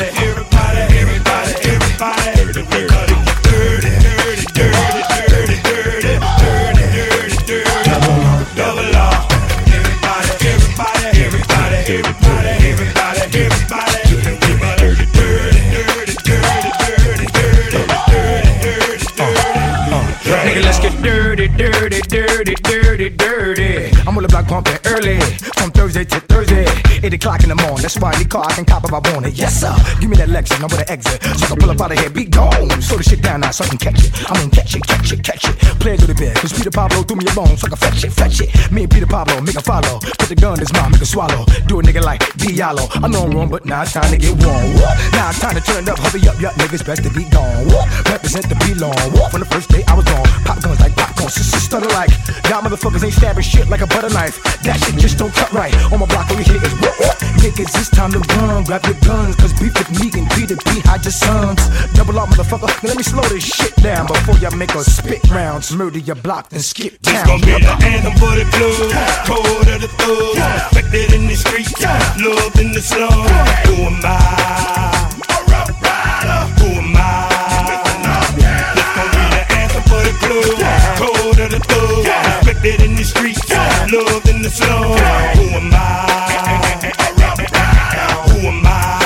I'm on the block pumping early, from Thursday to Thursday, 8 o'clock in the morning. That's why I need car, I can cop if I want it. Yes sir, give me that Lexus, I'm with an exit, so I can pull up out of here, be gone. Slow the shit down now so I can catch it. I mean catch it. Play to the bed, cause Peter Pablo threw me a bone, so I can fetch it. Me and Peter Pablo make a follow. Put the gun in his mouth, make a swallow. Do a nigga like Diallo. I know I'm wrong, but now it's time to get warm. Now it's time to turn up, hurry up, yup, niggas best to be gone. Represent the belong. From the first day I was gone, pop guns like popcorn, stutter like. Y'all motherfuckers ain't stabbing shit like a butter knife. That shit just don't cut right. On my block over here is niggas, it's time to run. Grab your guns, cause beef with me and Peter B. hide your sons. Double up, motherfucker. Now let me slow this shit down before y'all make us spit rounds. Murder your block and skip town. This gon' be the anthem for the club. Cold of the thug. Respected in the streets. Loved in the slum. Who am I? Who am I? This gon' be the anthem for the club. Cold of the thug. Respected in the streets. Loved in the slum. Who am I? Who am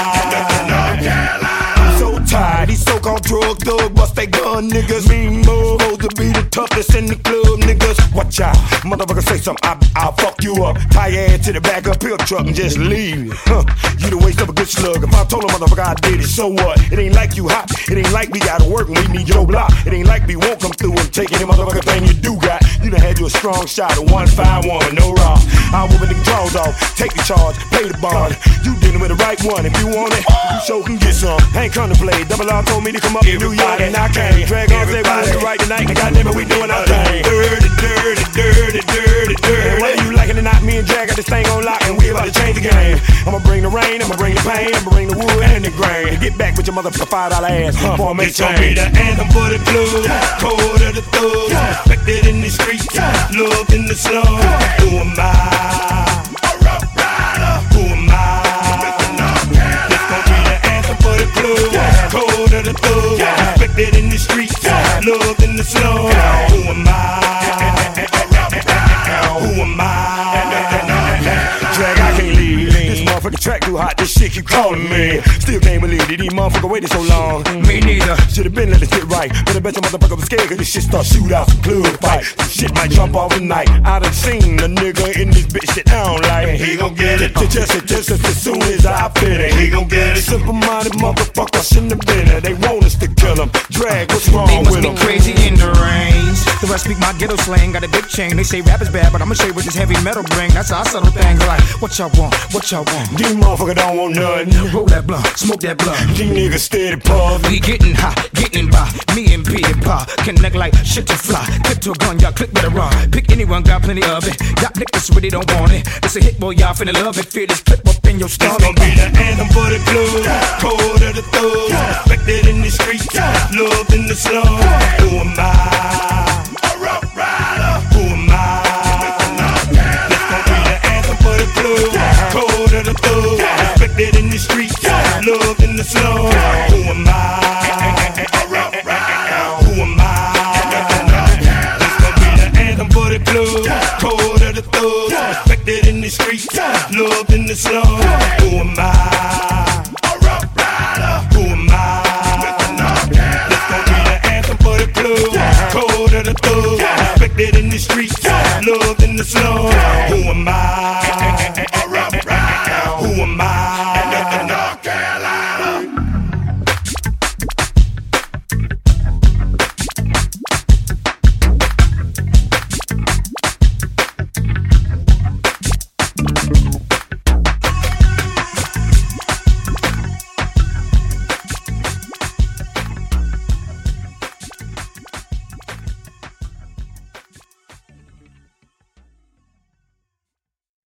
I? I'm so tired. These so-called drug thugs bust they gun niggas. Mean more. Supposed to be the toughest in the club, niggas. Watch out, motherfucker say something, I'll fuck you up. Tie your ass to the back of a pill truck and just leave. You the waste of a good slug. If I told a motherfucker I did it, so what? It ain't like you hot. It ain't like we gotta work and we need your block. It ain't like we won't come through and take any motherfucking thing you do got. You done had you a strong shot of 151 with no raw. I'll whoop a nigga jaws off, take the charge, pay the bond. You dealing with the right one. If you want it, you sure can get some. I ain't come to play. Double R told me to come up to New York and I came. Drag on, say we do right tonight, and goddamn it, we doing our thing. Dirty. And whether you like it or not, me and Drag got this thing on lock, and we about to change the game. I'ma bring the rain, I'ma bring the pain, I'ma bring the wood and the grain. And get back with your motherfucker $5 ass before I make change. This gon' be the anthem for the club. Cold of the thug. Respected in the streets. Loved in the slum. Who am I? Who am I? This gon' be the anthem for the club. Cold of the thug. Respected in the streets. Loved in the slum. Who am I? Who am I? Drag, I can't leave. This motherfucking track too hot, this shit keep calling me. Still can't believe it, these motherfuckers waited so long. Me neither. Should've been let this shit right. But I bet your motherfucker was scared cause this shit start shootouts and club fight. This shit might jump off tonight. I done seen a nigga in this bitch that I don't like. And he gon' get it. Just as soon as I fit it. He gon' get it. Simple-minded motherfucker shouldn't have been it. They want us to kill him. Drag, what's wrong with him? They must be crazy in the range. The rest speak my ghetto slang, got a big chain. They say rap is bad, but I'ma show you what this heavy metal bring. That's how I settle things like, what y'all want? What y'all want? These motherfuckers don't want nothing. Roll that blunt, smoke that blunt. These niggas steady puff. We getting hot, getting by. Me and P and Pa connect like shit to fly. Clip to a gun, y'all click better run. Pick anyone, got plenty of it. Y'all niggas really don't want it. It's a hit, boy, y'all finna love it. Feel this clip up in your stomach. This gon' be the anthem for the club. Cold of the thug. Respected in the streets. Loved in the slum. Who am I? Who am I? This gon' be the anthem for the club. Cold of the thug. Respected in the streets. Loved in the slum. Who am I? Who am I? This gon' be the anthem for the club. Cold of the thug. Respected in the streets. Loved in the slum. Who am I? Who am I? This gon' be the anthem for the club. Cold of the thug. Respected in the streets. Loved in the slum. Who am I?